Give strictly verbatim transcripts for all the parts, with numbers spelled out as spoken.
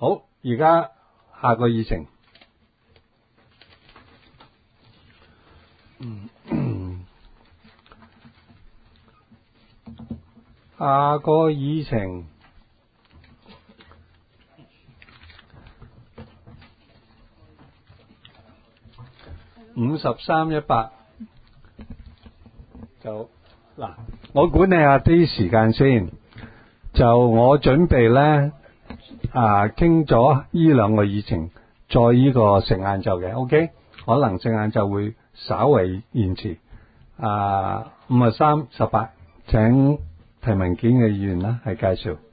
好，而家下個議程。嗯，下個議程五十三一八就嗱，我管理下啲時間先。就我準備咧啊，傾咗呢兩個議程，再呢個食晏晝嘅 ，OK？ 可能食晏晝會稍為延遲。啊，五十三十八，請提文件嘅議員啦，係介紹。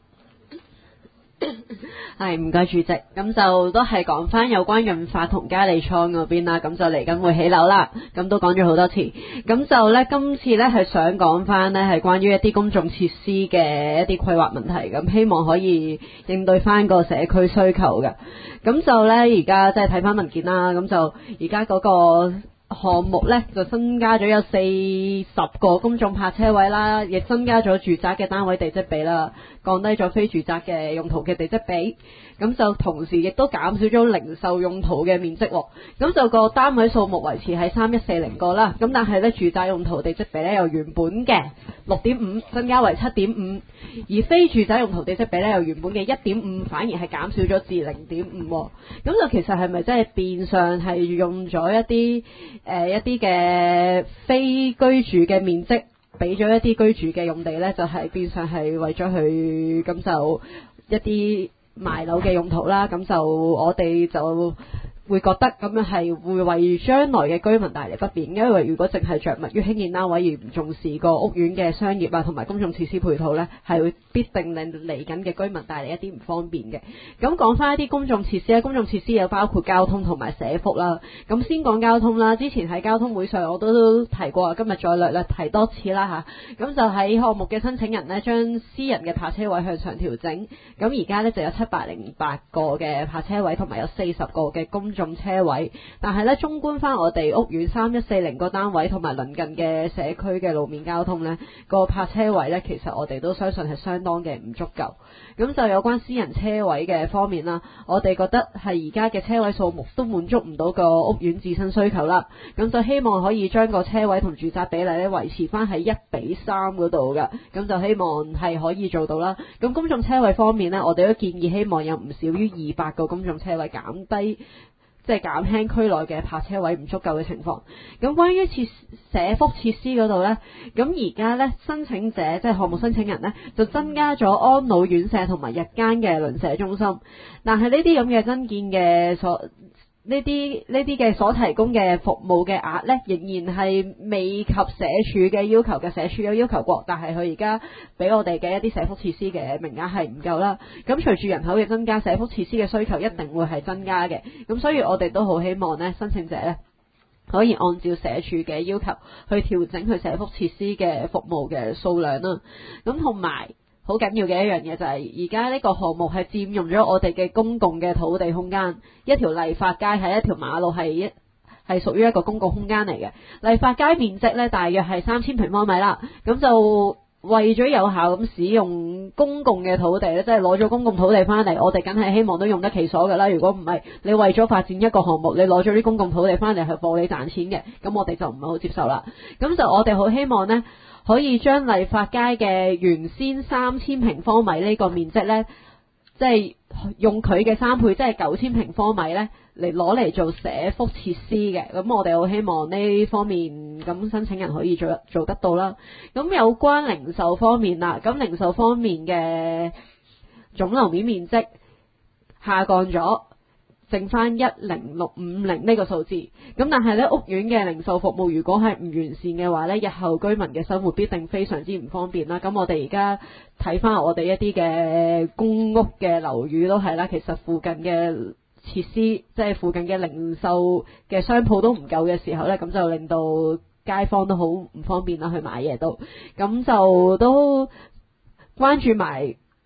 係唔該主席，咁就都係講翻有關潤發同嘉利倉嗰邊啦，咁就嚟緊會起樓啦，咁都講咗好多次，咁就呢，今次呢係想講翻呢係關於一啲公眾設施嘅一啲規劃問題，咁希望可以應對翻個社區需求嘅，咁就呢，而家即係睇翻文件啦，咁就而家嗰個項目呢就增加咗有四十個公眾泊車位啦，亦增加咗住宅嘅單位地積比啦，降低咗非住宅嘅用途嘅地積比，咁就同時亦都減少咗零售用途嘅面積，咁就個單位數目維持喺三一四零個啦，咁但係呢，住宅用途地積比呢由原本嘅六點五增加為七點五，而非住宅用途地積比呢由原本嘅一點五反而係減少咗至零點五，咁就其實係咪真係變相係用咗一啲誒、呃、一啲嘅非居住嘅面積，俾咗一啲居住嘅用地呢，就係、是、變相係為咗佢咁就一啲賣樓嘅用途啦，咁就我哋就會覺得咁樣係會為將來嘅居民帶嚟不便，因為如果淨係着墨於興建單位而唔重視個屋苑嘅商業啊同埋公眾設施配套呢，係會必定令嚟緊嘅居民帶嚟一啲唔方便嘅。咁講翻一啲公眾設施咧，公眾設施有包括交通同埋社福啦。咁先講交通啦，之前喺交通會上我都提過，今日再略略提多次啦吓。咁就喺項目嘅申請人呢，將私人嘅泊車位向上調整，咁而家呢，就有七百零八個嘅泊車位同埋有四十個嘅公眾車位，但係咧，綜觀翻我哋屋苑三一四零個單位同埋鄰近嘅社區嘅路面交通呢，個泊車位呢，其實我哋都相信係相當嘅唔足夠。咁就有關私人車位嘅方面啦，我哋覺得係而家嘅車位數目都滿足唔到個屋苑自身需求啦。咁就希望可以將個車位同住宅比例咧維持翻喺一比三嗰度㗎。咁就希望係可以做到啦。咁公眾車位方面呢，我哋都建議希望有唔少於二百個公眾車位，減低即係減輕區內嘅泊車位唔足夠嘅情況。咁關於設社福設施嗰度呢，咁而家呢，申請者即係項目申請人呢，就增加咗安老院舍同埋日間嘅鄰舍中心。但係呢啲咁嘅增建嘅所呢啲呢啲嘅所提供嘅服務嘅額呢，仍然係未及社署嘅要求嘅。社署有要求過，但係佢而家俾我哋嘅一啲社福設施嘅名額係唔夠啦。咁隨住人口嘅增加，社福設施嘅需求一定會係增加嘅。咁所以我哋都好希望呢，申請者呢，可以按照社署嘅要求去調整佢社福設施嘅服務嘅數量啦。咁同埋好緊要嘅一樣嘢就係而家呢個項目係佔用咗我哋嘅公共嘅土地空間，一條麗發街係一條馬路，係一係屬於一個公共空間嚟嘅。麗發街面積呢，大約係三千平方米啦，咁就為咗有效咁使用公共嘅土地咧，即係攞咗公共土地翻嚟，我哋梗係希望都用得其所噶啦。如果唔係，你為咗發展一個項目，你攞咗啲公共土地翻嚟係幫你賺錢嘅，咁我哋就唔係好接受啦。咁就我哋好希望呢，可以將麗發街嘅原先三千平方米呢個面積呢，即係用佢嘅三倍，即係九千平方米呢，嚟攞嚟做社福設施嘅。咁我哋好希望呢方面咁申請人可以做做得到啦。咁有關零售方面啦，咁零售方面嘅總樓面面積下降咗，剩翻一零六五零呢個數字。咁但係呢，屋苑嘅零售服務如果係唔完善嘅話呢，日後居民嘅生活必定非常之唔方便啦。咁我哋而家睇翻我哋一啲嘅公屋嘅樓宇都係啦，其實附近嘅設施即係附近嘅零售嘅商鋪都唔夠嘅時候呢，咁就令到街坊都好唔方便啦，去買嘢都。咁就都關注埋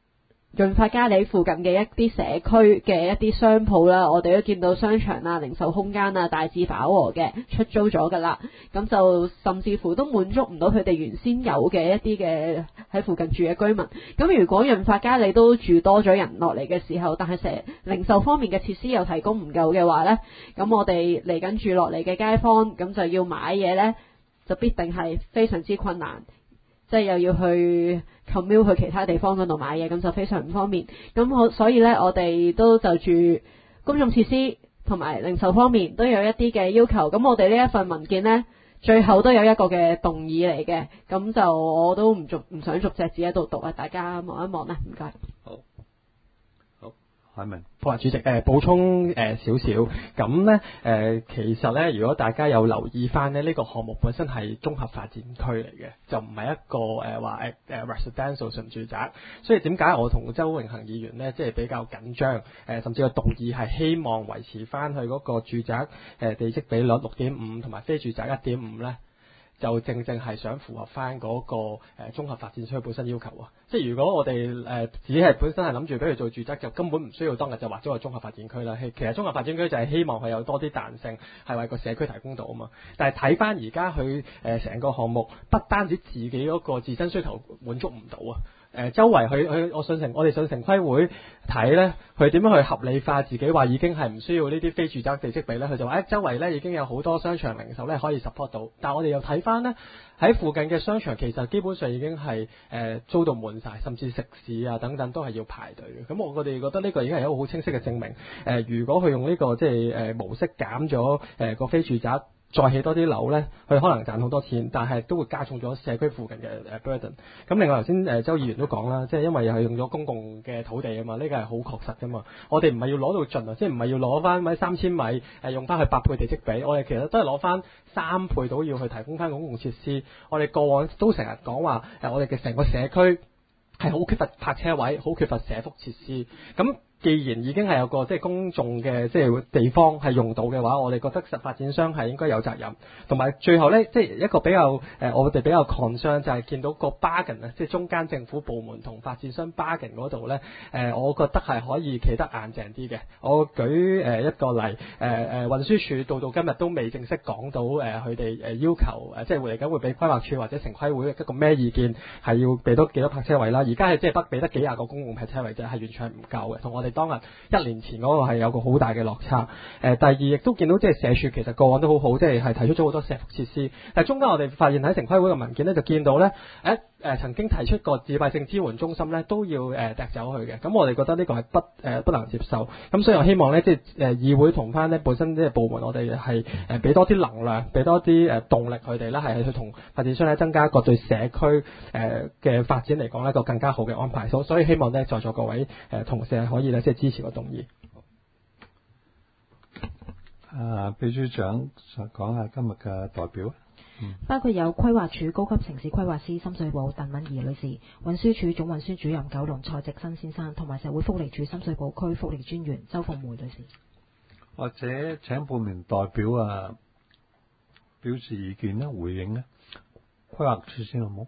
潤發嘉里附近嘅一啲社區嘅一啲商鋪啦，我哋都見到商場啊、零售空間啊大致飽和嘅出租咗㗎啦。咁就甚至乎都滿足唔到佢哋原先有嘅一啲嘅喺附近住嘅居民。咁如果潤發嘉里都住多咗人落嚟嘅時候，但係成零售方面嘅設施又提供唔夠嘅話呢，咁我哋嚟緊住落嚟嘅街坊咁就要買嘢呢，就必定係非常之困難。即係又要去 commute 去其他地方嗰度買嘢，咁就非常唔方便。咁我所以呢，我哋都就住公眾設施同埋零售方面都有一啲嘅要求。咁我哋呢一份文件呢，最後都有一個嘅動議嚟嘅。咁就我都唔逐唔想逐隻字喺度讀啊，大家望一望啦，唔該。 好，好，海文。 好啊，主席，誒、呃、補充誒少少，咁咧誒其實咧，如果大家有留意翻咧，呢、這個項目本身係綜合發展區嚟嘅，就唔係一個誒話誒誒 residential 純住宅，所以點解我同周永恒議員咧，即係比較緊張，誒、呃、甚至個動議係希望維持翻佢嗰個住宅誒、呃、地積比率六點五同埋非住宅一點五咧？就正正係想符合翻嗰個誒綜合發展區本身要求啊！即係如果我哋誒、呃、只係本身係諗住俾佢做住宅，就根本唔需要當日就劃咗個綜合發展區啦。其實綜合發展區就係希望佢有多啲彈性，係為個社區提供到啊嘛。但係睇翻而家佢誒成個項目，不單止自己嗰個自身需求滿足唔到啊！誒、呃、周圍去去我上城，我哋上城規會睇咧，佢點樣去合理化自己話已經係唔需要呢啲非住宅地積比咧？佢就話誒、哎、周圍咧已經有好多商場零售咧可以 support 到，但係我哋又睇翻咧喺附近嘅商場其實基本上已經係誒、呃、租到滿晒，甚至食肆啊等等都係要排隊嘅。咁我我哋覺得呢個已經係一個好清晰嘅證明。誒、呃、如果佢用呢、這個即係誒模式減咗誒個非住宅，再起多啲樓咧，佢可能賺好多錢，但係都會加重咗社區附近嘅誒 burden。咁另外頭先誒周議員都講啦，即係因為又係用咗公共嘅土地啊嘛，呢個係好確實噶嘛。我哋唔係要攞到盡啊，即係唔係要攞翻咪三千米誒用翻去八倍地積比，我哋其實都係攞翻三倍到要去提供翻公共設施。我哋過往都成日講話誒，我哋嘅成個社區係好缺乏泊車位，好缺乏社福設施。咁既然已經係有個即係公眾嘅即係地方係用到嘅話，我哋覺得實發展商係應該有責任。同埋最後呢，即係一個比較誒、呃，我哋比較 concern 就係見到個 bargain 啊，即係中間政府部門同發展商 bargain 嗰度呢，誒、呃，我覺得係可以企得硬淨啲嘅。我舉誒、呃、一個例，誒、呃、誒運輸署到到今日都未正式講到誒佢哋誒要求誒、呃，即係嚟緊會俾規劃署或者城規會一個咩意見，係要俾多幾多泊車位啦。而家係即係不俾得幾廿個公共泊車位啫，係完全係唔夠嘅，同我哋當日一年前嗰個係有個好大嘅落差。誒、呃，第二亦都見到即係社署其實個案都好好，即係係提出咗好多社福設施。但係中間我哋發現喺城規會嘅文件咧，就見到咧，誒、呃、誒曾經提出過自閉性支援中心咧，都要誒掟、呃、走去嘅。咁我哋覺得呢個係不誒、呃、不能接受。咁所以我希望咧，即係誒議會同翻咧本身即係部門，我哋係誒俾多啲能量，俾多啲誒動力佢哋咧，係去同發展商咧增加一個對社區誒嘅發展嚟講咧一個更加好嘅安排。所所以希望咧在座各位誒、呃、同事係可以咧即係支持個動議。 啊，秘書長講下今日嘅代表。嗯、 包括有規劃署高級城市規劃師深水埗鄧敏儀女士、運輸署總運輸主任九龍蔡植新先生，同埋社會福利署深水埗區福利專員周鳳梅女士。 或者請部門代表啊表示意見啦，回應啦，規劃署先好冇？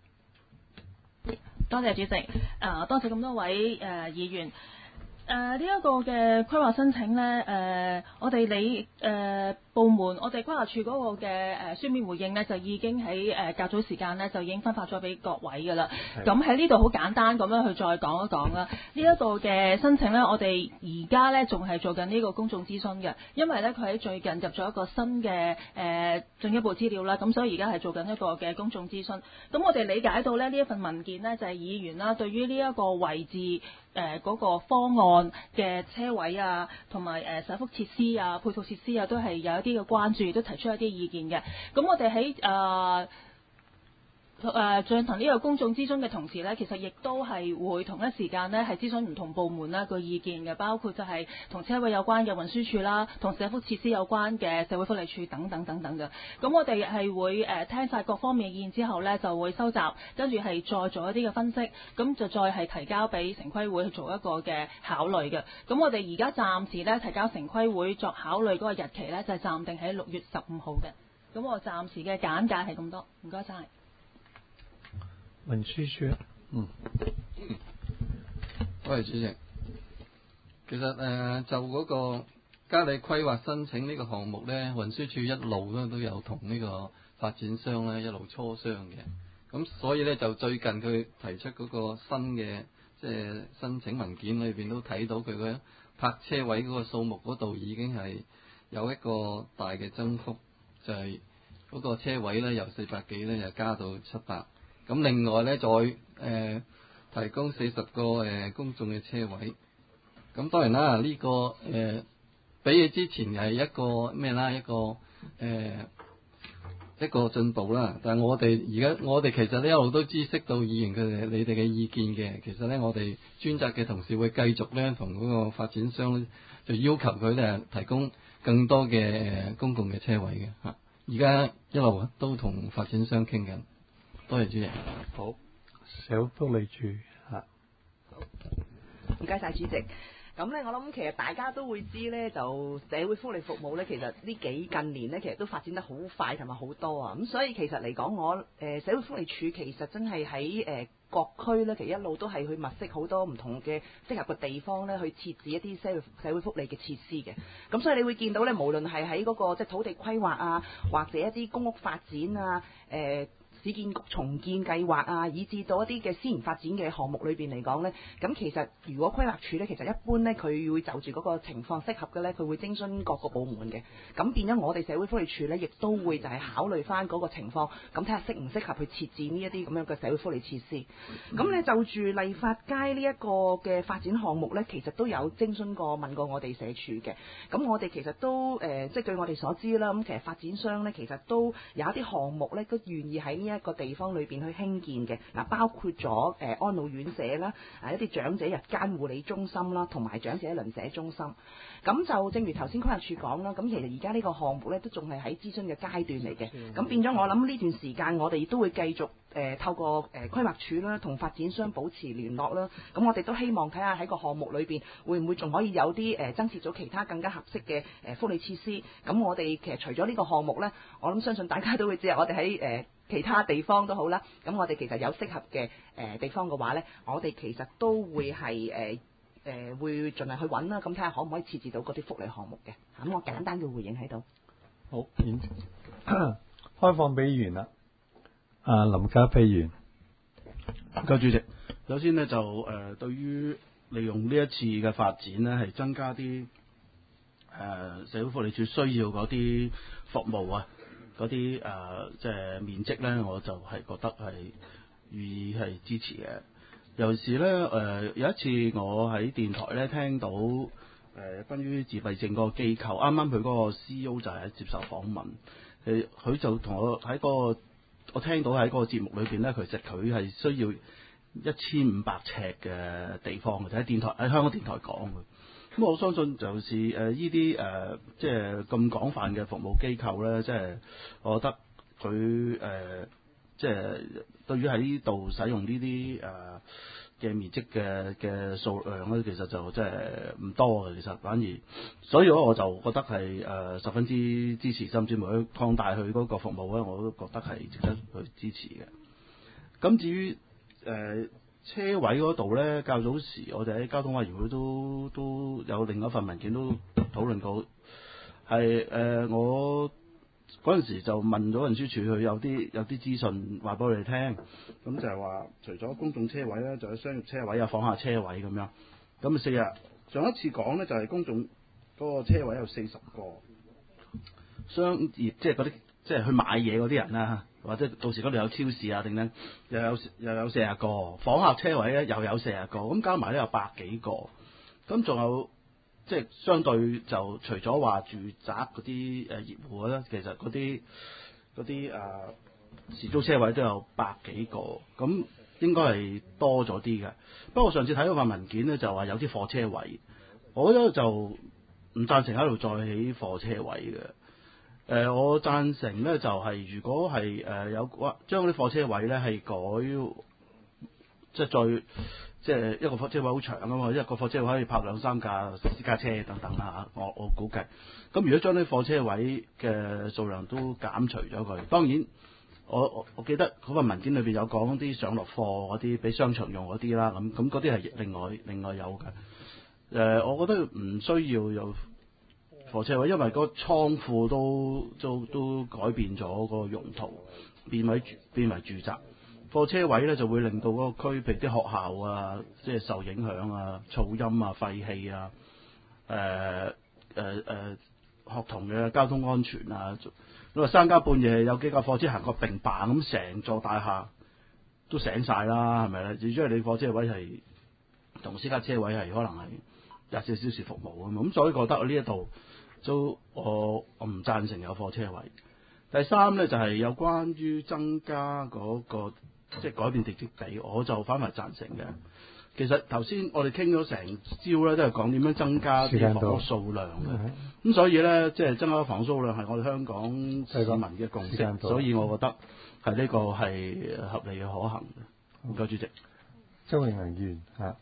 多謝主席，誒、呃、多謝咁多位誒、呃、議員。誒呢一個嘅規劃申請呢，誒、呃、我哋理誒部門，我哋規劃署嗰個嘅誒、呃、書面回應呢，就已經喺誒較早時間呢，就已經分發咗俾各位㗎啦。咁喺呢度好簡單咁樣去再講一講啦。呢、這、一個嘅申請呢，我哋而家呢仲係做緊呢個公眾諮詢嘅，因為呢，佢喺最近入咗一個新嘅誒進一步資料啦，咁所以而家係做緊一個嘅公眾諮詢。咁我哋理解到呢，呢一份文件呢，就係、是、議員啦，對於呢一個位置。誒嗰、呃那個方案嘅車位啊，同埋誒社福設施啊、配套設施啊，都係有一啲嘅關注，都提出一啲意見嘅。咁我哋喺誒誒進行呢個公眾諮詢嘅同時呢，其實亦都係會同一時間呢係諮詢唔同部門啦個意見嘅，包括就係同車位有關嘅運輸署啦，同社福設施有關嘅社會福利署等等等等嘅。咁我哋係會誒、呃、聽晒各方面嘅意見之後呢，就會收集，跟住係再做一啲嘅分析，咁就再係提交俾城規會去做一個嘅考慮嘅。咁我哋而家暫時呢，提交城規會作考慮嗰個日期呢，就係、是、暫定喺六月十五號嘅。咁我暫時嘅簡介係咁多，唔該晒。 運輸署，嗯， 多謝主席。其實誒、呃、就嗰個嘉里規劃申請呢個項目呢，運輸署一路咧都有同呢個發展商呢一路磋商嘅。咁所以呢，就最近佢提出嗰個新嘅即係申請文件裏邊都睇到佢嘅泊車位嗰個數目嗰度已經係有一個大嘅增幅，就係、是、嗰個車位呢由四百幾呢就加到七百。咁另外呢，再誒、呃、提供四十個誒、呃、公眾嘅車位。咁當然啦，呢、這個誒、呃、比起之前係一個咩啦，一個誒、呃、一個進步啦。但係我哋而家我哋其實呢一路都知悉到議員佢哋你哋嘅意見嘅。其實咧，我哋專責嘅同事會繼續咧同嗰個發展商咧就要求佢咧提供更多嘅誒公共嘅車位嘅嚇。而家一路都同發展商傾緊。多謝主席。 好，社會福利署嚇。 唔該晒主席。咁咧，我諗其實大家都會知咧，就社會福利服務咧，其實呢幾近年咧，其實都發展得好快同埋好多啊。咁所以其實嚟講，我誒、呃、社會福利署其實真係喺誒各區咧，其實一路都係去物色好多唔同嘅適合嘅地方咧，去設置一啲社會社會福利嘅設施嘅。咁所以你會見到咧，無論係喺嗰個即係土地規劃啊，或者一啲公屋發展啊，誒、呃。市建局重建計劃啊，以至到一啲嘅私人發展嘅項目裏邊嚟講呢，咁其實如果規劃署呢，其實一般呢，佢會就住嗰個情況適合嘅呢，佢會徵詢各個部門嘅。咁變咗我哋社會福利署呢，亦都會就係考慮翻嗰個情況，咁睇下適唔適合去設置呢一啲咁樣嘅社會福利設施。咁呢，就住麗發街呢一個嘅發展項目呢，其實都有徵詢過問過我哋社署嘅。咁我哋其實都誒、呃，即係據我哋所知啦，咁其實發展商呢，其實都有一啲項目呢，都願意喺呢一個地方裏邊去興建嘅。嗱，包括咗誒、呃、安老院舍啦，啊一啲長者日間護理中心啦，同埋長者鄰舍中心。咁就正如頭先規劃署講啦，咁其實而家呢個項目咧都仲係喺諮詢嘅階段嚟嘅。咁變咗我諗呢段時間我哋都會繼續誒、呃、透過誒、呃、規劃署啦，同發展商保持聯絡啦。咁我哋都希望睇下喺個項目裏邊會唔會仲可以有啲誒、呃、增設咗其他更加合適嘅誒福利設施。咁我哋其實除咗呢個項目咧，我諗相信大家都會知啊，我哋喺誒其他地方都好啦。咁我哋其實有適合嘅誒、呃、地方嘅話咧，我哋其實都會係誒。呃誒、呃、會盡量去揾啦，咁睇下可唔可以設置到嗰啲福利項目嘅。咁我簡單嘅回應喺度。 好，開放俾議員啦。啊，林家飛議員。 多謝主席。首先呢，就誒、呃，對於利用呢一次嘅發展呢，係增加啲誒、呃、社會福利署需要嗰啲服務啊，嗰啲誒即係面積呢，我就係覺得係予以係支持嘅。尤其是咧，誒、呃、有一次我喺電台咧聽到誒、呃、關於自閉症嗰個機構，啱啱佢嗰個 C E O 就係接受訪問，誒佢就同我喺嗰個我聽到喺嗰個節目裏邊咧，其實佢係需要一千五百尺嘅地方嘅，就喺電台喺香港電台講嘅。咁我相信就是誒呢啲誒即係咁廣泛嘅服務機構咧，即係我覺得佢誒。呃即係對於喺呢度使用呢啲誒嘅面積嘅嘅數量咧，其實就即係唔多嘅。其實反而，所以我就覺得係誒、呃、十分之支持，甚至乎去擴大佢嗰個服務咧，我都覺得係值得去支持嘅。咁至於誒、呃、車位嗰度咧，較早時我哋喺交通委員會都都有另一份文件都討論過，係誒、呃、我。嗰陣時就問咗運輸署，佢有啲有啲資訊話俾我哋聽，咁就係話除咗公眾車位咧，就有商業車位啊、房下車位咁樣。咁啊四日上一次講咧就係公眾嗰個車位有四十個，商業即係嗰啲即係去買嘢嗰啲人啦，或者到時嗰度有超市啊，定咧又有又有四十個，房下車位咧又有四十個，咁加埋咧有百幾個，咁仲有。即係相對就除咗話住宅嗰啲誒業戶咧，其實嗰啲嗰啲誒時租車位都有百幾個，咁應該係多咗啲嘅。不過上次睇到份文件咧，就話有啲貨車位，我覺得就唔贊成喺度再起貨車位嘅。誒、呃，我贊成咧就係、是、如果係誒、呃、有將啲貨車位咧係改，即係再。即係一個貨車位好長啊嘛，一個貨車位可以泊兩三架私家車等等啦嚇，我我估計。咁如果將啲貨車位嘅數量都減除咗佢，當然我我我記得嗰份文件裏邊有講啲上落貨嗰啲俾商場用嗰啲啦，咁咁嗰啲係另外另外有嘅。誒、呃，我覺得唔需要有貨車位，因為個倉庫都都都改變咗個用途，變為變為住宅。貨車位咧就會令到嗰個區，譬如啲學校啊，即係受影響啊，噪音啊、廢氣啊，誒誒誒學童嘅交通安全啊。你話三更半夜有幾架貨車行過並排咁，成座大廈都醒晒啦，係咪咧？只因為你貨車位係同私家車位係可能係廿四小時服務啊嘛，咁所以覺得呢一度都我我唔贊成有貨車位。第三咧就係、是、有關於增加嗰、那個即係改變地積比，我就反為贊成嘅。其實頭先我哋傾咗成朝咧，都係講點樣增加啲房屋數量嘅。咁所以咧，即係增加房屋數量係我哋香港市民嘅共識，所以我覺得係呢個係合理嘅可行嘅。唔該，主席。 周永恒議員嚇。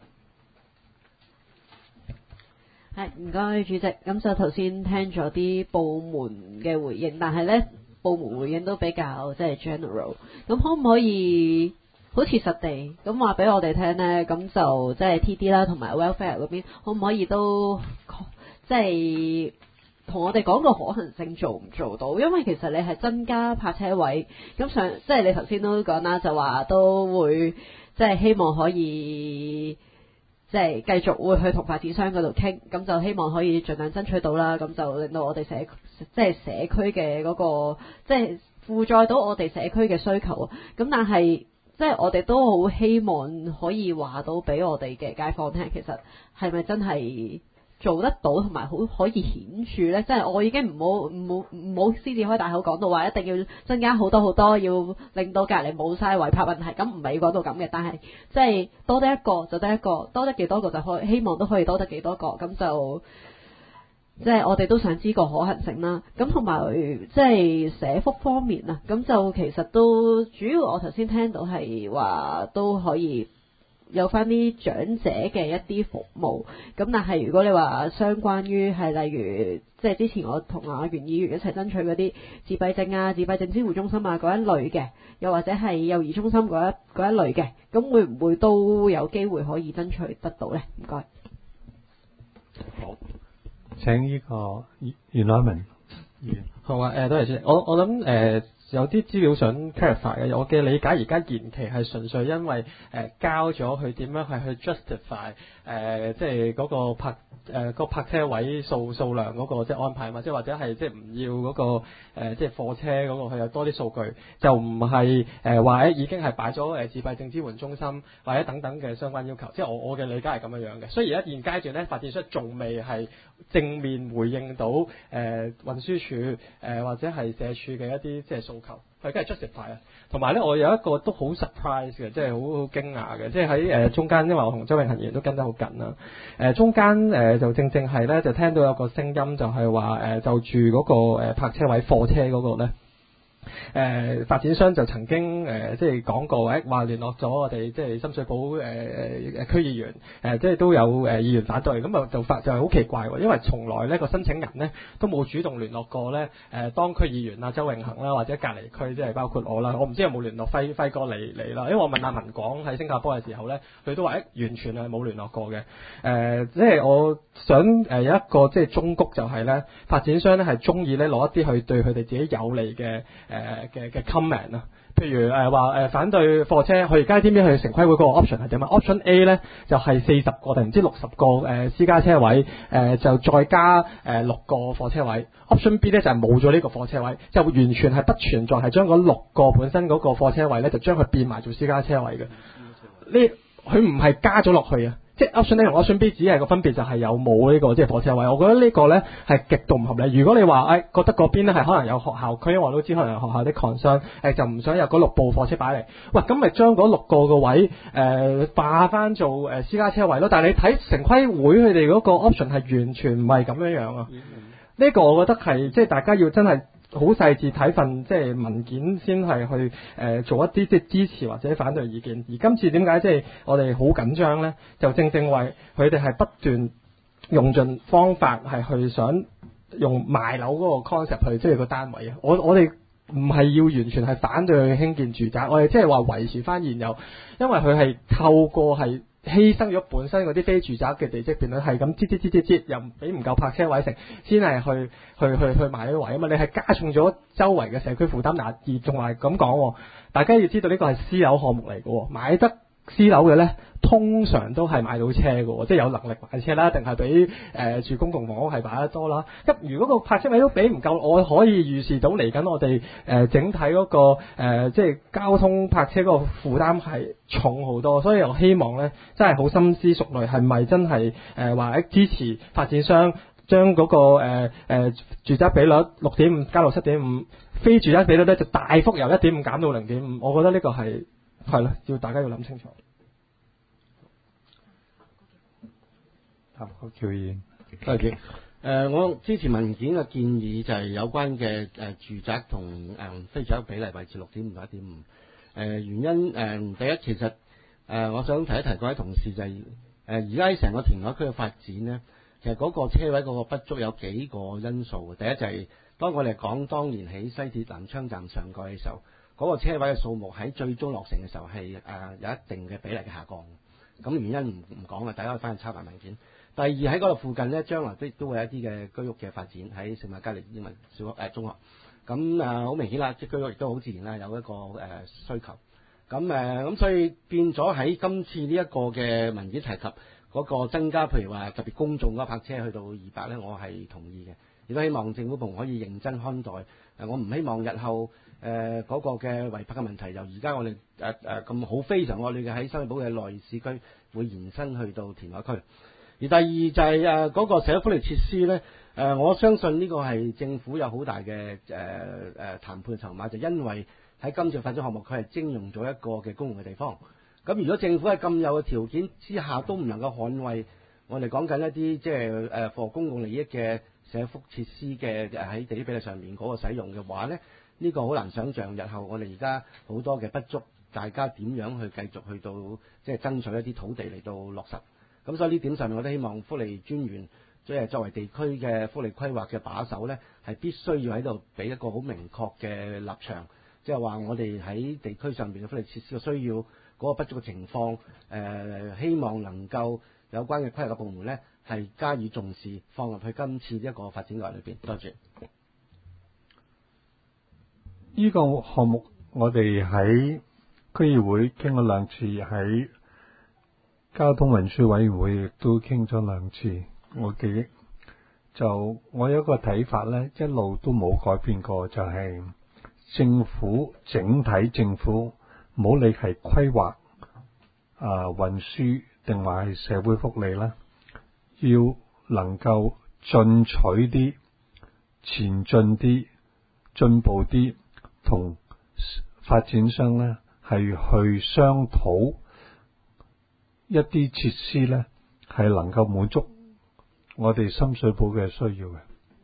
係唔該，主席。咁就頭先聽咗啲部門嘅回應，但係咧部門回應都比較即係 general。咁可唔可以好切實地咁話俾我哋聽咧？咁就即係 T D 啦，同埋 welfare 嗰邊，可唔可以都即係同我哋講個可行性做唔做到？因為其實你係增加泊車位，咁上即係你頭先都講啦，就話都會即係希望可以。即係繼續會去同發展商嗰度傾，咁就希望可以盡量爭取到啦，咁就令到我哋社即係社區嘅嗰個即係負載到我哋社區嘅需求。咁但係即係我哋都好希望可以話到俾我哋嘅街坊聽，其實係咪真係做得到同埋好可以顯著呢？即係我已經唔好唔好唔好獅子開大口講到話一定要增加好多好多，要令到隔離冇晒違泊問題，咁唔係講到咁嘅。但係即係多得一個就得一個，多得幾多個就可以，希望都可以多得幾多個，咁就即係我哋都想知個可行性啦。咁同埋即係社福方面啊，咁就其實都主要我頭先聽到係話都可以有翻啲長者嘅一啲服務，咁但係如果你話相關於係例如即係之前我同阿袁議員一齊爭取嗰啲自閉症啊、自閉症支援中心啊嗰一類嘅，又或者係幼兒中心嗰一嗰一類嘅，咁會唔會都有機會可以爭取得到呢？唔該。 好，請呢個袁海文議員。 好啊，誒、呃，多謝主席。我我諗誒。呃有啲資料想 clarify 嘅，我嘅理解而家延期係純粹因為誒、呃、交咗佢點樣係去 justify 誒、呃、即係嗰個泊誒個泊車位數數量嗰個即係安排嘛，即係或者係即係唔要嗰個誒即係貨車嗰個佢有多啲數據，就唔係誒話已經係擺咗誒自閉症支援中心或者等等嘅相關要求，即係我我嘅理解係咁樣樣嘅。所以而家現階段咧，發展商仲未係正面回應到誒、呃、運輸署誒、呃、或者係社署嘅一啲即係訴求，佢而家係 justify 啊。同埋咧，我有一個都好 surprise 嘅，即係好好驚訝嘅，即係喺誒中間，因為我同周永恒議員都跟得好緊啦。誒、呃、中間誒、呃、就正正係咧，就聽到有個聲音就係話誒就住嗰個誒泊車位貨車嗰個咧。誒、呃、發展商就曾經誒、呃、即係講過，誒話聯絡咗我哋即係深水埗誒誒區議員，誒、呃、即係都有誒、呃、議員反對，咁啊就發就係好奇怪喎，因為從來呢個申請人呢都冇主動聯絡過咧誒、呃、當區議員啊周永恒啦，或者隔離區即係包括我啦，我唔知有冇聯絡輝輝哥嚟嚟啦，因為我問阿文廣喺新加坡嘅時候咧，佢都話誒完全係冇聯絡過嘅。誒、呃、即係我想誒、呃、有一個即係忠告就係咧，發展商咧係中意咧攞一啲去對佢哋自己有利嘅。誒嘅嘅 comment 啊，譬如誒話誒反對貨車，佢而家點樣去城規會嗰個 option 係點啊 ？Option A 咧就係四十個定唔知六十個誒、呃、私家車位，誒、呃、就再加誒六、呃、個貨車位。Option B 咧就係冇咗呢個貨車位，就完全係不存在，係將嗰六個本身嗰個貨車位咧就將佢變埋做私家車位嘅。呢佢唔係加咗落去啊！即係 option A 同 option B 只係個分別就係有冇呢個即係貨車位，我覺得呢個咧係極度唔合理。如果你話誒、哎、覺得嗰邊咧係可能有學校區，因為我都知可能有學校啲 concern，誒就唔想有嗰六部貨車擺嚟，喂咁咪將嗰六個嘅位誒霸翻做誒私家車位咯。但係你睇城規會佢哋嗰個 option 係完全唔係咁樣樣啊！呢、嗯、個我覺得係即係大家要真係。好細緻睇份即係文件先係去誒、呃、做一啲即係支持或者反對意見。而今次點解即係我哋好緊張咧？就正正為佢哋係不斷用盡方法係去想用賣樓嗰個 concept 去即係個單位啊！我我哋唔係要完全係反對去興建住宅，我哋即係話維持翻現有，因為佢係透過係犧牲咗本身嗰啲非住宅嘅地積比率，係咁擠擠擠擠擠，又唔俾唔夠泊車位成，先係去去去去買啲位啊嘛！你係加重咗周圍嘅社區負擔，嗱而仲係咁講，大家要知道呢個係私樓項目嚟嘅，買得私樓嘅咧，通常都係買到車嘅，即係有能力買車啦，定係比誒住公共房屋係買得多啦。咁如果個泊車位都俾唔夠，我可以預示到嚟緊我哋誒、呃、整體嗰、那個、呃、即係交通泊車嗰個負擔係重好多，所以我希望咧真係好深思熟慮，係咪真係誒話支持發展商將嗰、那個誒誒、呃呃、住宅比率六點五加到七點五，非住宅比率咧就大幅由一點五減到零點五，我覺得呢個係。係咯，要大家要諗清楚。 好，叫議多謝。誒，我支持文件嘅建議就係有關嘅誒、呃、住宅同誒、呃、非住宅比例維持六點五到一點五。誒、呃、原因誒、呃、第一其實誒、呃、我想提一提各位同事就係誒而家喺成個填海區嘅發展咧，其實嗰個車位嗰個不足有幾個因素嘅。第一就係、是、當我哋講當年喺西鐵南昌站上蓋嘅時候。嗰個車位嘅數目喺最終落成嘅時候係誒、呃、有一定嘅比例嘅下降，咁原因唔唔講啦，大家可以翻去抄埋文件。第二喺嗰度附近呢，將來都都會有一啲嘅居屋嘅發展喺聖瑪加利英文小學誒、呃、中學，咁誒好明顯啦，即居屋亦都好自然啦，有一個誒、呃、需求。咁誒咁所以變咗喺今次呢一個嘅文件提及嗰個增加，譬如話特別公眾嗰泊車去到二百咧，我係同意嘅，亦都希望政府部門可以認真看待。誒、呃，我唔希望日後。誒嗰、呃那個嘅違泊嘅問題，由而家我哋誒誒咁好非常惡劣嘅喺深水埗嘅內市區，會延伸去到填海區。而第二就係誒嗰個社會福利設施咧，誒、呃、我相信呢個係政府有好大嘅誒誒談判籌碼，就因為喺今次發展項目，佢係徵用咗一個嘅公用嘅地方。咁如果政府喺咁有嘅條件之下，都唔能夠捍衛我哋講緊一啲即係誒服務公共利益嘅社福設施嘅喺地積比例上面嗰個使用嘅話咧。呢個好難想像，日後我哋而家好多嘅不足，大家點樣去繼續去到即係爭取一啲土地嚟到落實。咁所以呢點上面，我都希望福利專員即係作為地區嘅福利規劃嘅把手呢，係必須要喺度俾一個好明確嘅立場，即係話我哋喺地區上面嘅福利設施嘅需要嗰個不足嘅情況，誒、呃、希望能夠有關嘅規劃部門呢，係加以重視，放入去今次一個發展計劃裏邊。多謝。 呢個項目我哋喺區議會傾咗兩次，喺交通運輸委員會亦都傾咗兩次。我記憶就我有一個睇法呢，一路都冇改變過，就係、是、政府整體政府冇理係規劃啊運輸定話係社會福利啦，要能夠進取啲、前進啲、進步啲。同發展商咧係去商討一啲設施咧係能夠滿足我哋深水埗嘅需要嘅。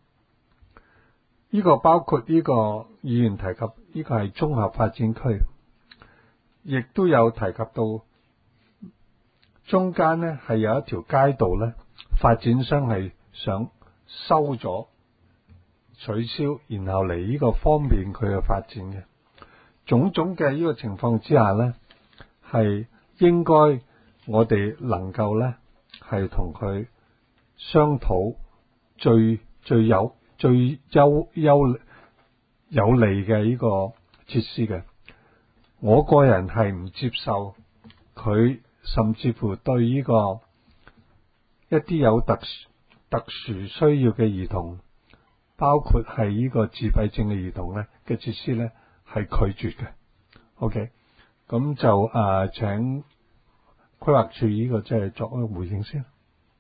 呢個包括呢個議員提及呢個係綜合發展區，亦都有提及到中間咧係有一條街道咧，發展商係想收咗。取消，然後嚟呢個方便佢嘅發展嘅種種嘅呢個情況之下呢，係應該我哋能夠呢係同佢商討最最有最優優有利嘅呢個設施嘅。我個人係唔接受佢，甚至乎對呢個一啲有特殊特殊需要嘅兒童。包括係呢個自閉症嘅兒童咧嘅設施咧係拒絕嘅。OK，咁就啊、呃、請規劃處呢個即係作一個回應先。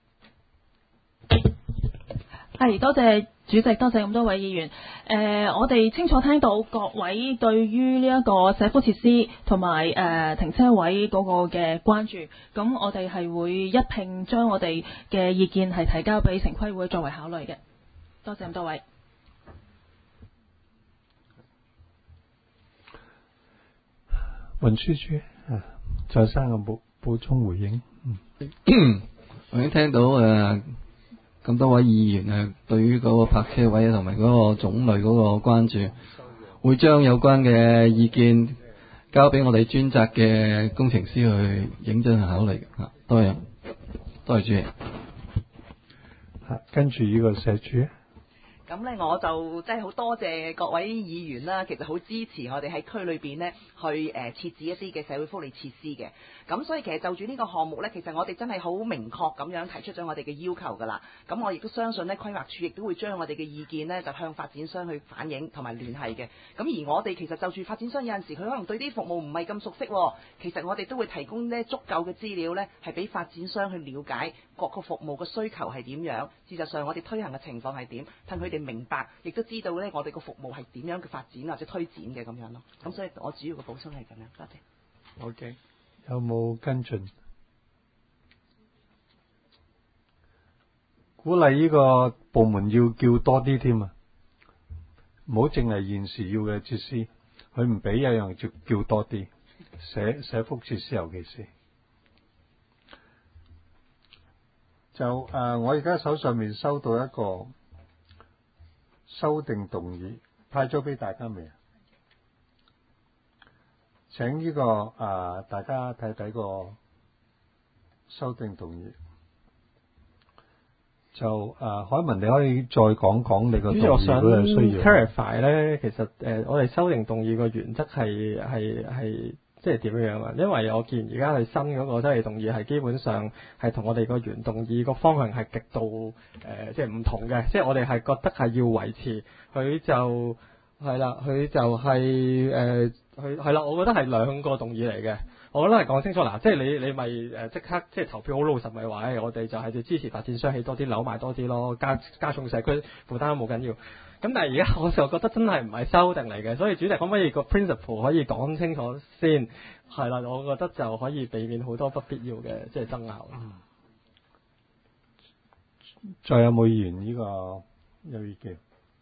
係，多謝主席，多謝咁多位議員。誒、呃，我哋清楚聽到各位對於呢一個社福設施同埋誒停車位嗰個嘅關注，咁我哋係會一併將我哋嘅意見係提交俾城規會作為考慮嘅。多謝咁多位。 運輸署啊，再生個補補充回應。嗯， 我已經聽到誒咁、呃、多位議員誒對於嗰個泊車位同埋嗰個種類嗰個關注。 會將有關嘅意見交俾我哋專責嘅工程師去認真考慮嘅。多謝，多謝主席。 跟住呢個社主。 咁呢，我就真係好多謝各位議員啦，其實好支持我哋喺區裏邊呢去誒設置一啲嘅社會福利設施嘅。咁所以其實就住呢個項目呢，其實我哋真係好明確咁樣提出咗我哋嘅要求㗎啦。咁我亦都相信呢，規劃署亦都會將我哋嘅意見呢就向發展商去反映同埋聯繫嘅。咁而我哋其實就住發展商有陣時佢可能對啲服務唔係咁熟悉，其實我哋都會提供呢足夠嘅資料呢，係俾發展商去了解各個服務嘅需求係點樣。事實上我哋推行嘅情況係點，等佢哋明白，亦都知道咧，我哋個服務係點樣嘅發展或者推展嘅咁樣咯。咁所以我主要嘅補充係咁樣。多謝。 OK，有冇跟進？鼓勵呢個部門要叫多啲添啊！唔好淨係現時要嘅設施，佢唔俾一樣就叫多啲社社福設施，尤其是就誒、呃，我而家手上面收到一個修訂動議，派咗俾大家未啊？請呢、這個誒、呃，大家睇睇個修訂動議。就誒、呃，海文，你可以再講講你個動議嗰個需要。 clarify 咧，其實誒、呃，我哋修訂動議個原則係係係即係點樣啊？因為我見而家係新嗰個修訂動議係基本上係同我哋個原動議個方向係極度誒，即係唔同嘅。即係我哋係覺得係要維持佢就係啦，佢就係、是、誒，佢係啦，我覺得係兩個動議嚟嘅。我覺得係講清楚嗱，即係你你咪誒即刻即係投票好老實咪話，誒我哋就係要支持發展商起多啲樓賣多啲咯，加加重社區負擔都冇緊要。咁但係而家我就覺得真係唔係修訂嚟嘅，所以主席可唔可以個 principle 可以講清楚先？係啦，我覺得就可以避免好多不必要嘅即係爭拗。 嗯。再有冇議員呢個有意見？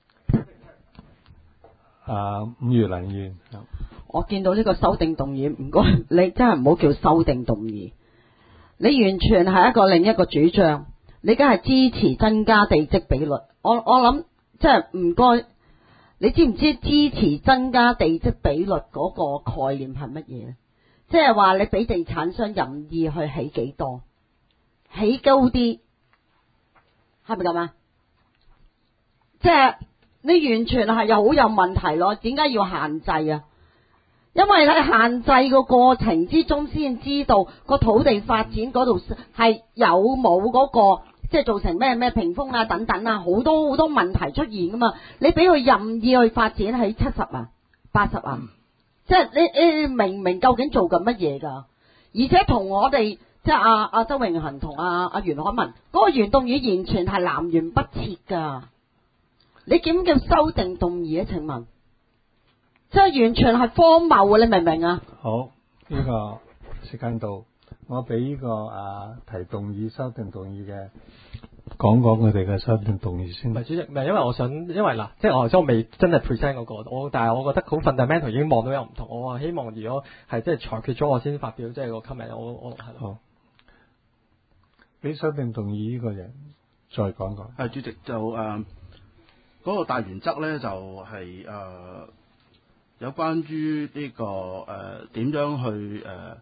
啊，伍月蘭議員。 我見到呢個修訂動議，唔該，你真係唔好叫修訂動議，你完全係一個另一個主張，你梗係支持增加地積比率。我我諗即係唔該，你知唔知支持增加地積比率嗰個概念係乜嘢咧？即係話你俾地產商任意去起幾多，起高啲，係咪咁啊？即係你完全係好有問題咯，點解要限制啊？因為喺限制個過程之中，先知道個土地發展嗰度係有冇嗰個，即係造成咩咩屏風啊等等啊，好多好多問題出現噶嘛。你俾佢任意去發展喺七十啊、八十啊，即係你你明唔明究竟做緊乜嘢噶？而且同我哋即係阿阿周永恒同阿阿袁海文嗰個原動議完全係南轅北轍噶。你點叫修訂動議啊？請問？即係完全係荒謬啊！你明唔明啊？ 好，呢、這個時間到，我俾呢、這個啊提動議修訂動議嘅講講佢哋嘅修訂動議先。 唔係主席，唔係因為我想，因為嗱，即係我即係我未真係 present 嗰、那個，我但係我覺得好 fundamental 已經望到有唔同，我話希望如果係即係裁決咗我先發表即係個 comment，我我係好。俾修訂動議呢個人再講講。 係主席就誒嗰、呃那個大原則咧就係、是、誒。呃有關於呢、這個誒點、呃、樣去誒、呃、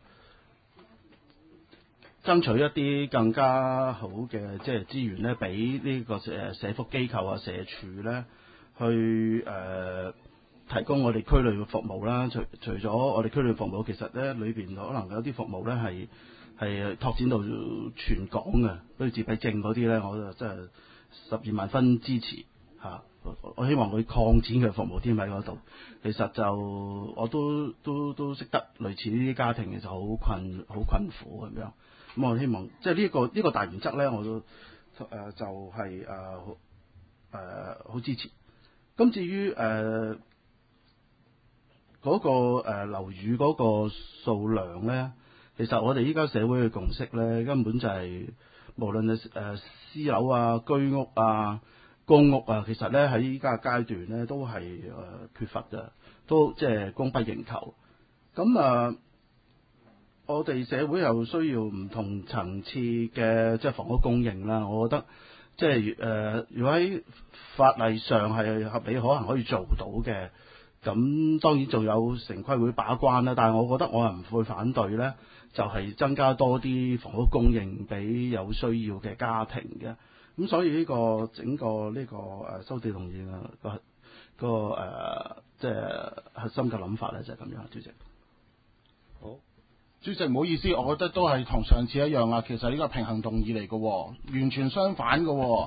爭取一啲更加好嘅即係資源咧，俾呢個誒社福機構啊、社署咧去誒、呃、提供我哋區內嘅服務啦。除除咗我哋區內服務，其實咧裏邊可能有啲服務咧係係拓展到全港嘅，好似自閉症嗰啲咧，我就真係十二萬分支持嚇。啊我希望佢擴展佢服務添喺嗰度，其實就我都都都識得類似呢啲家庭，其實好困好困苦咁樣。咁我希望即係呢個呢、呢個大原則咧，我都誒、呃、就係誒誒好支持。咁至於誒嗰、呃嗰個誒樓宇嗰個數量咧，其實我哋依家社會嘅共識咧，根本就係、係、無論係誒私樓啊、居屋啊、公屋啊，其實咧喺依家嘅階段咧，都係誒、呃、缺乏嘅，都即係供不應求。咁啊、呃，我哋社會又需要唔同層次嘅即係房屋供應啦。我覺得即係誒、呃，如果喺法例上係合理可能可以做到嘅， 咁當然仲有城規會把關啦，但係我覺得我係唔會反對呢，就係、是、增加多啲房屋供應俾有需要嘅家庭嘅。咁所以呢個整個呢個誒收地同意啊個個誒即係核心嘅諗法咧就係咁樣，主席。 好，主席唔好意思，我覺得都係同上次一樣啊。其實呢個平衡動議嚟嘅，完全相反嘅，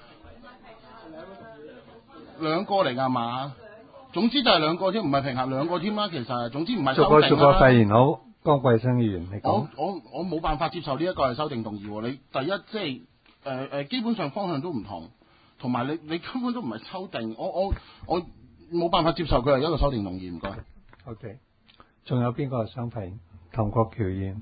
兩個嚟㗎嘛。總之就係兩個添，唔係平衡兩個添啦。其實總之唔係修訂啦。 逐個逐個發言好，江貴生議員你講。 我我我冇辦法接受呢一個係修訂動議喎。你第一即係誒誒，基本上方向都唔同，同埋你你根本都唔係修訂，我我我冇辦法接受佢係一個修訂動議。唔該。 OK， 仲有邊個想發言？譚國僑議員。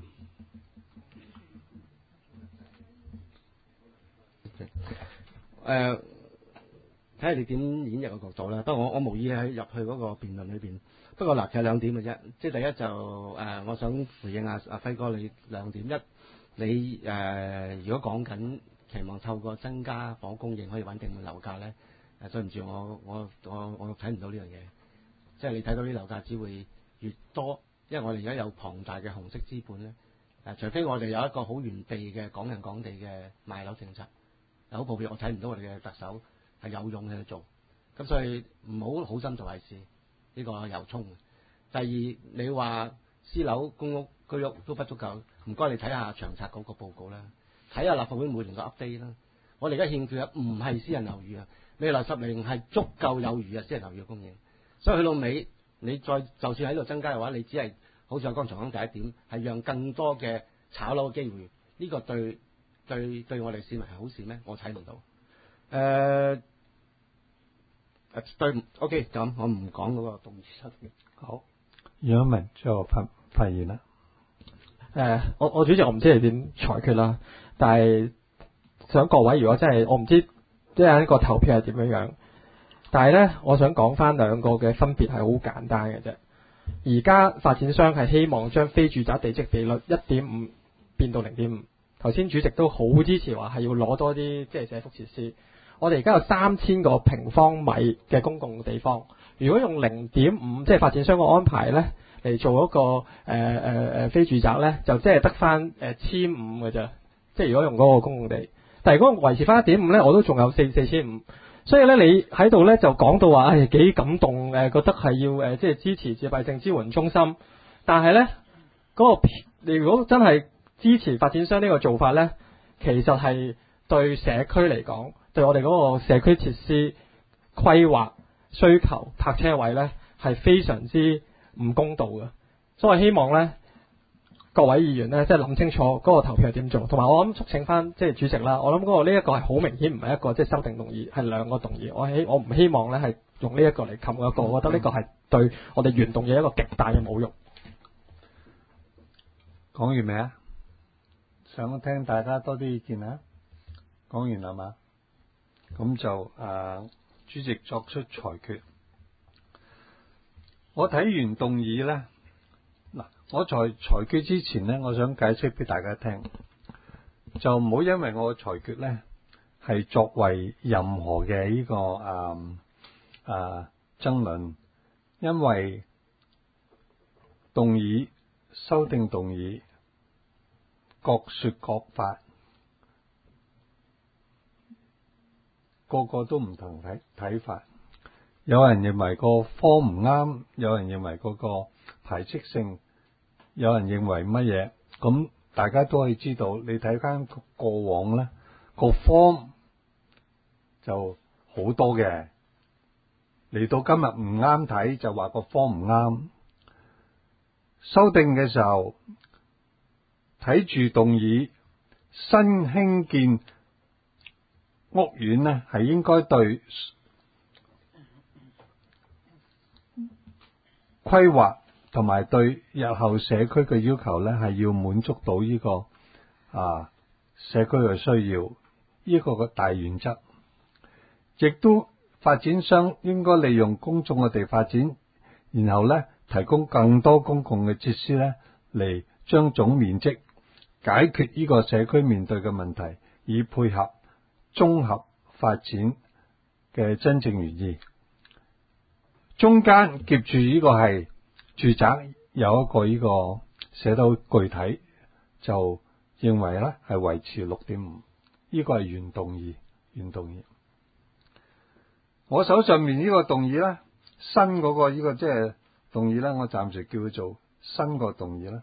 誒。睇下你點演繹嘅角度啦。不過我我無意喺入去嗰個辯論裏邊。不過嗱，其實兩點嘅啫。即係第一就誒、呃，我想回應阿阿輝哥你兩點。一，你誒、呃、如果講緊期望透過增加房屋供應可以穩定樓價咧，誒對唔住我我我我睇唔到呢樣嘢。即係你睇到啲樓價只會越多，因為我哋而家有龐大嘅紅色資本咧。誒、呃，除非我哋有一個好完備嘅港人港地嘅賣樓政策，好普遍我睇唔到我哋嘅特首係有勇氣去做，咁所以唔好好心做壞事，呢、這個由衷。第二，你話私樓、公屋、居屋都不足夠，唔該你睇下長策嗰個報告啦，睇下立法會每年個 update 啦。我哋而家欠缺嘅唔係私人樓宇啊，未來十年係足夠有餘嘅私人樓宇嘅供應。所以去到尾，你再就算喺度增加嘅話，你只係好似我剛才講第一點，係讓更多嘅炒樓嘅機會。呢、這個對對對我哋市民係好事咩？我睇唔到。誒、呃。誒對 ，OK， 咁我唔講嗰個動詞出嘅。 好，楊文最後發發言啦。 誒、呃，我我主席我唔知你點裁決啦，但係想各位如果真係我唔知即係呢個投票係點樣樣，但係咧我想講翻兩個嘅分別係好簡單嘅啫。而家發展商係希望將非住宅地積比率一點五變到零點五。頭先主席都好支持話係要攞多啲即係社福設施。我哋而家有三千個平方米嘅公共地方，如果用零點五即係發展商嘅安排咧嚟做一個誒誒誒非住宅咧，就即係得翻誒千五嘅啫。即係如果用嗰個公共地，但係如果維持翻一點五咧，我都仲有四四千五。所以咧，你喺度咧就講到話，唉幾感動誒，覺得係要誒即係支持自閉症支援中心，但係咧嗰個你如果真係支持發展商呢個做法咧，其實係對社區嚟講。對我哋嗰個社區設施規劃需求泊車位咧係非常之唔公道嘅，所以我希望咧各位議員咧即係諗清楚嗰個投票係點做，同埋我諗促請翻即係主席啦，我諗嗰個呢一個係好明顯唔係一個即係修訂動議，係兩個動議，我希我唔希望咧係用呢一個嚟冚嗰個，我覺得呢個係對我哋原動議一個極大嘅侮辱。 講完未啊？想聽大家多啲意見啊？講完啦嘛？咁就誒、呃，主席作出裁決。我睇完動議咧，嗱，我在裁決之前咧，我想解釋俾大家聽，就唔好因為我嘅裁決咧係作為任何嘅呢、這個誒誒、呃呃、爭論，因為動議修訂動議各說各法。個個都唔同睇睇法，有人認為個科唔啱，有人認為嗰個排斥性，有人認為乜嘢，咁大家都可以知道。你睇翻過往咧，個科就好多嘅，嚟到今日唔啱睇就話個科唔啱，修訂嘅時候睇住動議新興建屋苑呢係應該對規劃同埋對日後社區嘅要求呢係要滿足到呢、這個啊社區嘅需要，呢、這個個大原則。亦都發展商應該利用公眾嘅地發展，然後呢提供更多公共嘅設施呢嚟將總面積解決呢個社區面對嘅問題，以配合綜合發展嘅真正原意。 中間夾住呢個係住宅，有一個呢個寫到具體，就認為咧係維持六點五，呢個係原動議，原動議。我手上面呢個動議咧，新嗰個呢個即係動議咧，我暫時叫佢做新個動議啦。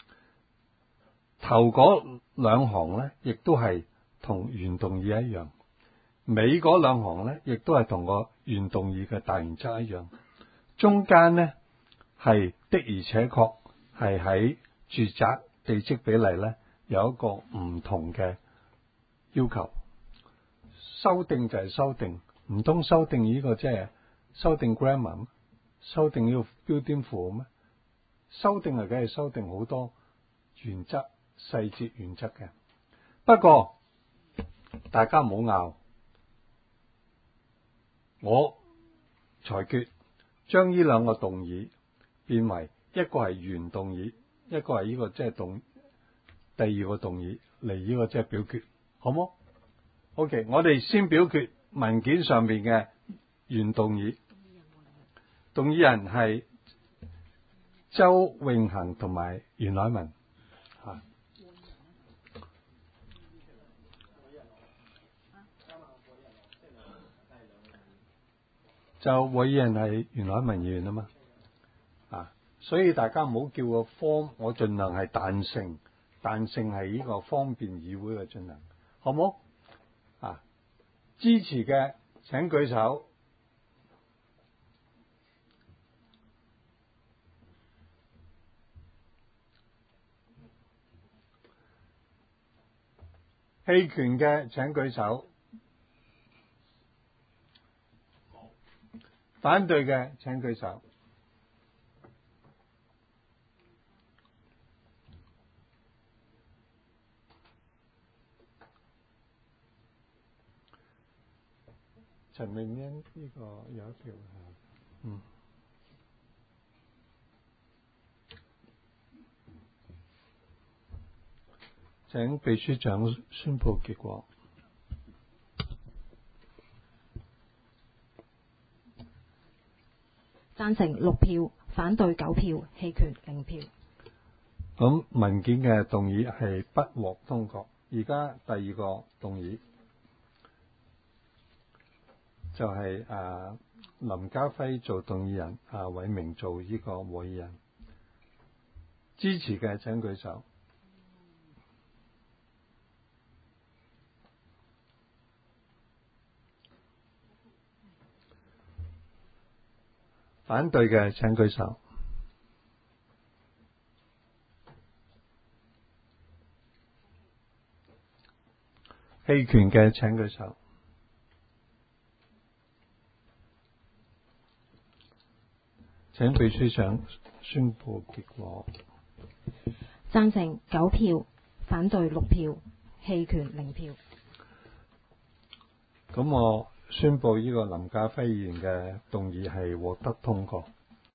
頭嗰兩行咧，亦都係同原動議一樣，尾嗰兩行咧，亦都係同個原動議嘅大原則一樣。中間咧係的而且確係喺住宅地積比例咧有一個唔同嘅要求。修訂就係修訂，唔通修訂呢個即係修訂 grammar， 修訂呢個 building form 咩？修訂係梗係修訂好多原則、細節原則嘅。不過大家唔好拗，我裁決將呢兩個動議變為一個係原動議，一個係呢個即係動第二個動議嚟，呢個即係表決，好冇 ？OK， 我哋先表決文件上面嘅原動議，動議人係周永恒同埋袁海文嚇。就委員係袁海文議員啊嘛，啊，所以大家唔好叫個 form，我盡量係彈性，彈性係呢個方便議會嘅進行，好冇？啊，支持嘅請舉手，棄權嘅請舉手。反對嘅請舉手。陳穎欣呢個有一票，嗯。請秘書長宣布結果。 贊成六票，反對九票，棄權零票。 咁文件嘅動議係不獲通過。而家第二個動議就係、是、誒、啊、林家輝做動議人，啊偉明做呢個和議人。支持嘅請舉手。反對嘅請舉手。棄權嘅請舉手。請秘書長宣布結果。 贊成九票，反對六票，棄權零票。 咁我宣布呢個林家輝議員嘅動議係獲得通過。